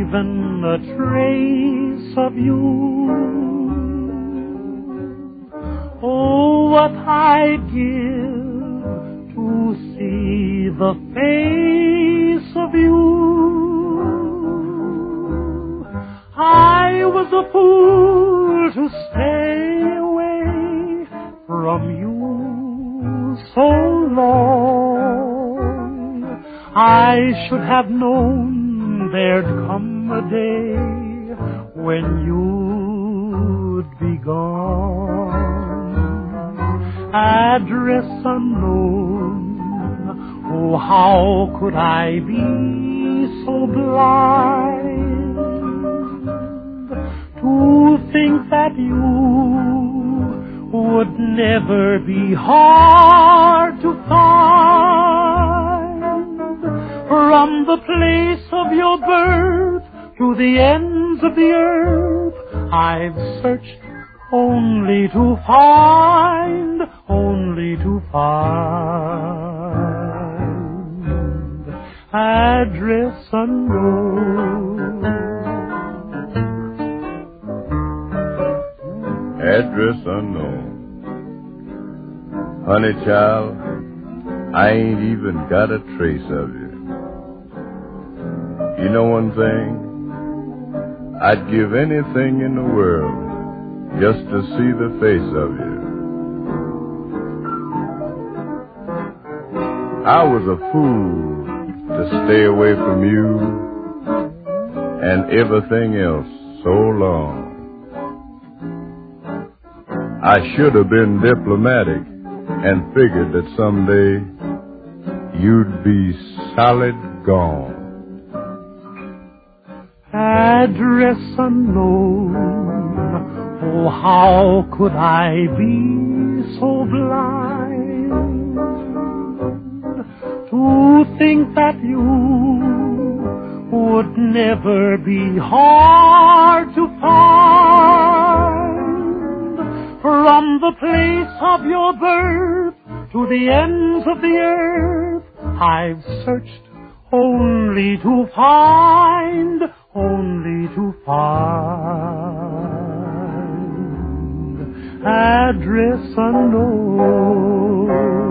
even a trace of you. Oh, what I'd give to see the face of you. I was a fool to stay away from you so long. I should have known there'd come a day when you'd be gone. Address unknown, oh, how could I be so blind to think that you would never be hard to find. From the place of your birth to the ends of the earth, I've searched only to find, address unknown. Address unknown. Honey child, I ain't even got a trace of you. You know one thing? I'd give anything in the world just to see the face of you. I was a fool to stay away from you and everything else so long. I should have been diplomatic and figured that someday you'd be solid gone. Address unknown, oh, how could I be so blind to think that you would never be hard to find. From the place of your birth to the ends of the earth, I've searched only to find, address unknown.